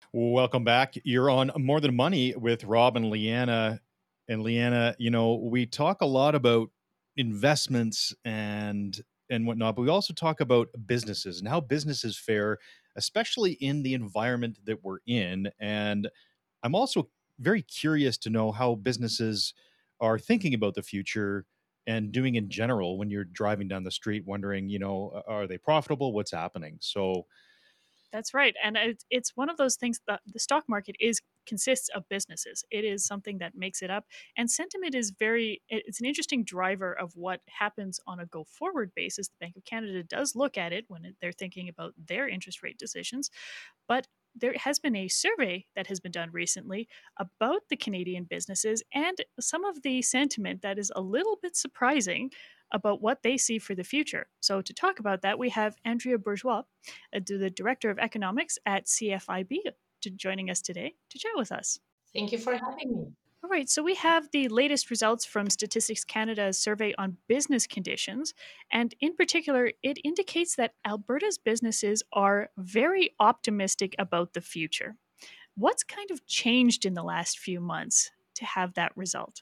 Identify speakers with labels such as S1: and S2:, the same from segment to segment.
S1: Welcome back. You're on More Than Money with Rob and Leanna. And Leanna, we talk a lot about investments and whatnot, but we also talk about businesses and how businesses fare, especially in the environment that we're in. And I'm also very curious to know how businesses are thinking about the future and doing in general when you're driving down the street, wondering, are they profitable? What's happening? So
S2: That's right. And it's one of those things that the stock market is consists of businesses. It is something that makes it up. And sentiment is it's an interesting driver of what happens on a go forward basis. The Bank of Canada does look at it when they're thinking about their interest rate decisions. But there has been a survey that has been done recently about the Canadian businesses and some of the sentiment that is a little bit surprising about what they see for the future. So, to talk about that, we have Andrea Bourgeois, the Director of Economics at CFIB, joining us today to chat with us.
S3: Thank you for having me.
S2: All right, so we have the latest results from Statistics Canada's survey on business conditions. And in particular, it indicates that Alberta's businesses are very optimistic about the future. What's kind of changed in the last few months to have that result?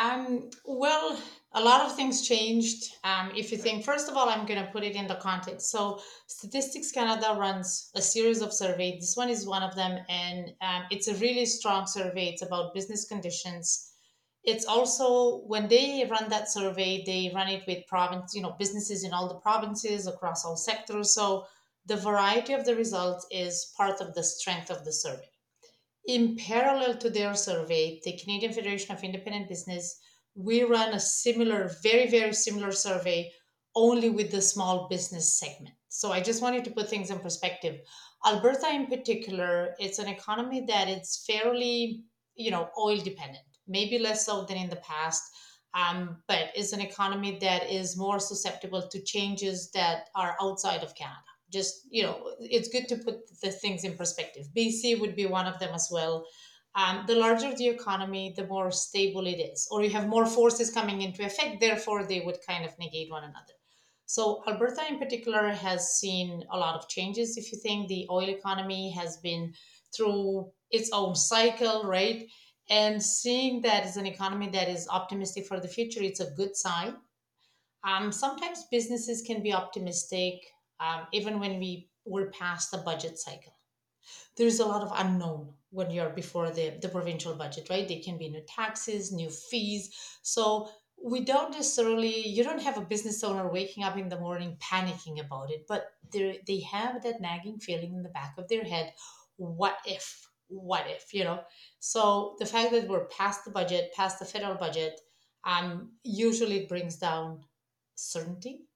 S3: Well, a lot of things changed. If you think, first of all, I'm going to put it in the context. So, Statistics Canada runs a series of surveys. This one is one of them, and it's a really strong survey. It's about business conditions. It's also when they run that survey, they run it with businesses in all the provinces across all sectors. So, the variety of the results is part of the strength of the survey. In parallel to their survey, the Canadian Federation of Independent Business, we run a similar, very, very similar survey only with the small business segment. So I just wanted to put things in perspective. Alberta, in particular, it's an economy that is fairly, oil dependent, maybe less so than in the past. But it's an economy that is more susceptible to changes that are outside of Canada. Just, it's good to put the things in perspective. BC would be one of them as well. The larger the economy, the more stable it is, or you have more forces coming into effect, therefore they would kind of negate one another. So Alberta in particular has seen a lot of changes. If you think the oil economy has been through its own cycle, right? And seeing that as an economy that is optimistic for the future, it's a good sign. Sometimes businesses can be optimistic, even when we're past the budget cycle. There's a lot of unknown when you're before the provincial budget, right? There can be new taxes, new fees. So we don't necessarily, you don't have a business owner waking up in the morning panicking about it, but they have that nagging feeling in the back of their head, what if? What if, So the fact that we're past the budget, past the federal budget, usually it brings down certainty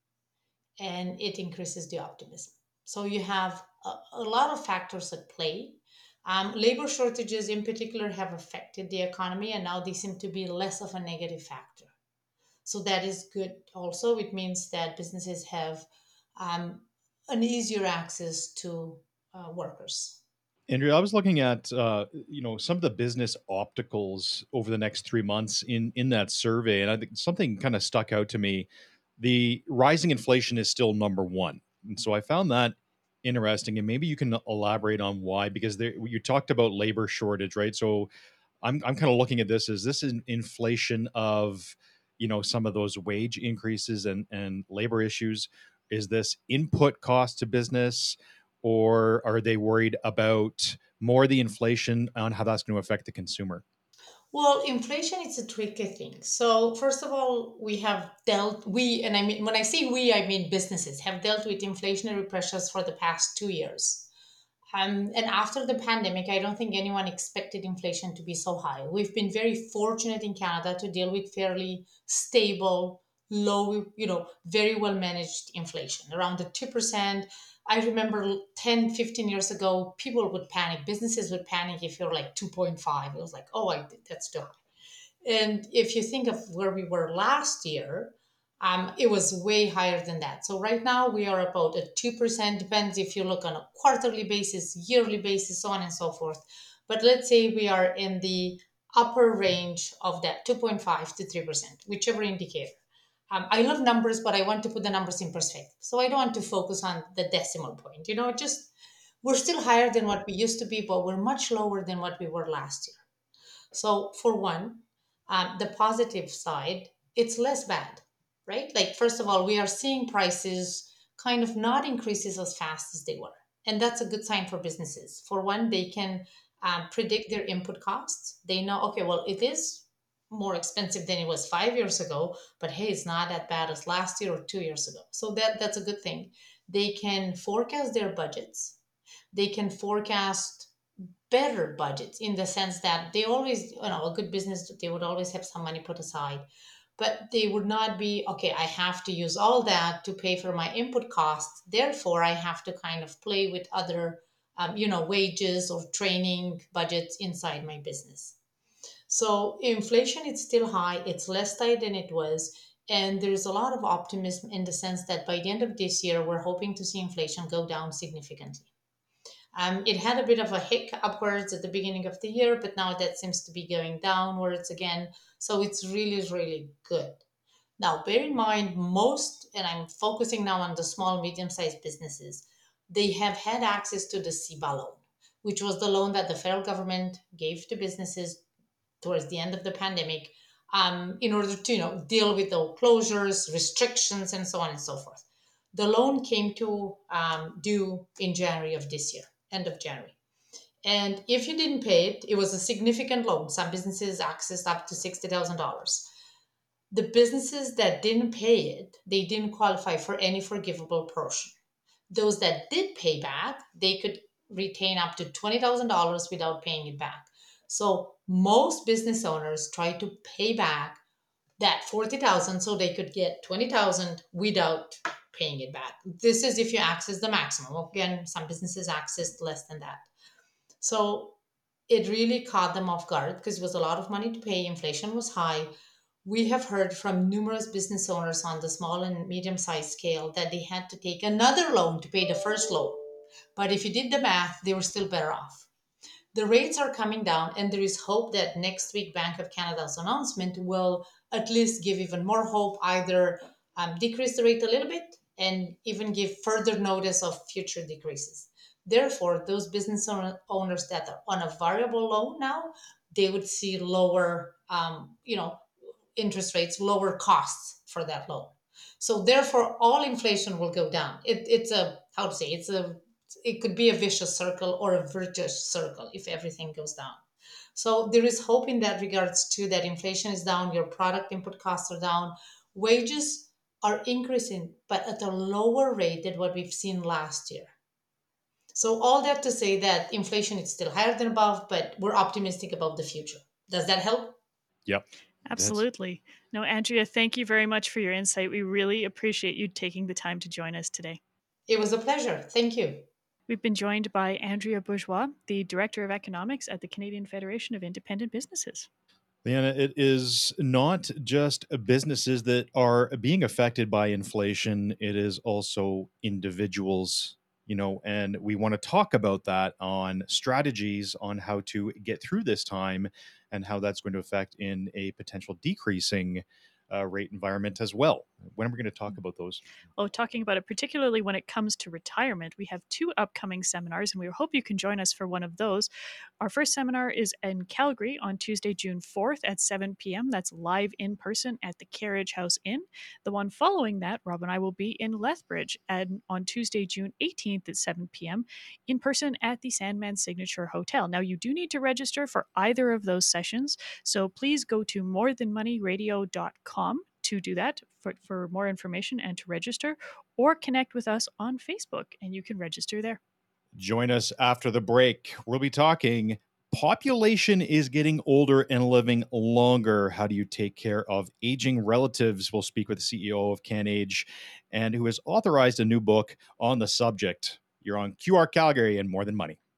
S3: and it increases the optimism. So you have a lot of factors at play. Labor shortages, in particular, have affected the economy, and now they seem to be less of a negative factor. So that is good. Also, it means that businesses have an easier access to workers.
S1: Andrea, I was looking at some of the business opticals over the next 3 months in that survey, and I think something kind of stuck out to me. The rising inflation is still number one, and so I found that interesting. And maybe you can elaborate on why, because you talked about labor shortage, right? So I'm kind of looking at this as this is an inflation of some of those wage increases and labor issues. Is this input cost to business, or are they worried about more the inflation on how that's going to affect the consumer?
S3: Well, inflation is a tricky thing. So, first of all, and I mean, when I say we, I mean businesses have dealt with inflationary pressures for the past 2 years. And after the pandemic, I don't think anyone expected inflation to be so high. We've been very fortunate in Canada to deal with fairly stable, low, very well managed inflation around the 2%. I remember 10, 15 years ago, people would panic. Businesses would panic if you're like 2.5. It was like, oh, that's too high. And if you think of where we were last year, it was way higher than that. So right now we are about a 2%, depends if you look on a quarterly basis, yearly basis, so on and so forth. But let's say we are in the upper range of that 2.5 to 3%, whichever indicator. I love numbers, but I want to put the numbers in perspective. So I don't want to focus on the decimal point, just We're still higher than what we used to be, but we're much lower than what we were last year. So, for one, the positive side, it's less bad, right? Like, first of all, we are seeing prices kind of not increases as fast as they were. And that's a good sign for businesses. For one, they can predict their input costs. They know, okay, well, it is more expensive than it was 5 years ago, but hey, it's not that bad as last year or 2 years ago. So that's a good thing. They can forecast their budgets. They can forecast better budgets in the sense that they always, a good business, they would always have some money put aside, but they would not be, okay, I have to use all that to pay for my input costs. Therefore, I have to kind of play with other, wages or training budgets inside my business. So inflation is still high. It's less tight than it was. And there's a lot of optimism in the sense that by the end of this year, we're hoping to see inflation go down significantly. It had a bit of a hick upwards at the beginning of the year, but now that seems to be going downwards again. So it's really, really good. Now, bear in mind, most, and I'm focusing now on the small, medium sized businesses, they have had access to the CEBA loan, which was the loan that the federal government gave to businesses towards the end of the pandemic, in order to deal with the closures, restrictions, and so on and so forth. The loan came to due in January of this year, end of January. And if you didn't pay it, it was a significant loan. Some businesses accessed up to $60,000. The businesses that didn't pay it, they didn't qualify for any forgivable portion. Those that did pay back, they could retain up to $20,000 without paying it back. So most business owners try to pay back that 40,000 so they could get 20,000 without paying it back. This is if you access the maximum. Again, some businesses accessed less than that. So it really caught them off guard because it was a lot of money to pay. Inflation was high. We have heard from numerous business owners on the small and medium sized scale that they had to take another loan to pay the first loan. But if you did the math, they were still better off. The rates are coming down, and there is hope that next week Bank of Canada's announcement will at least give even more hope, either decrease the rate a little bit and even give further notice of future decreases. Therefore, those owners that are on a variable loan now, they would see lower, interest rates, lower costs for that loan. So therefore, all inflation will go down. It's a, how to say, it could be a vicious circle or a virtuous circle if everything goes down. So there is hope in that regards too, that inflation is down, your product input costs are down, wages are increasing, but at a lower rate than what we've seen last year. So all that to say that inflation is still higher than above, but we're optimistic about the future. Does that help?
S1: Yep. That's
S2: Absolutely. No, Andrea, thank you very much for your insight. We really appreciate you taking the time to join us today.
S3: It was a pleasure. Thank you.
S2: We've been joined by Andrea Bourgeois, the Director of Economics at the Canadian Federation of Independent Businesses.
S1: Leanna, it is not just businesses that are being affected by inflation, it is also individuals, and we want to talk about that on strategies on how to get through this time and how that's going to affect in a potential decreasing rate environment as well. When are we going to talk about those?
S2: Oh, talking about it, particularly when it comes to retirement, we have two upcoming seminars, and we hope you can join us for one of those. Our first seminar is in Calgary on Tuesday, June 4th at 7 p.m. That's live in person at the Carriage House Inn. The one following that, Rob and I will be in Lethbridge on Tuesday, June 18th at 7 p.m. in person at the Sandman Signature Hotel. Now, you do need to register for either of those sessions, so please go to morethanmoneyradio.com to do that for more information and to register, or connect with us on Facebook and you can register there.
S1: Join us after the break. We'll be talking population is getting older and living longer. How do you take care of aging relatives? We'll speak with the CEO of CanAge and who has authorized a new book on the subject. You're on QR Calgary and More Than Money.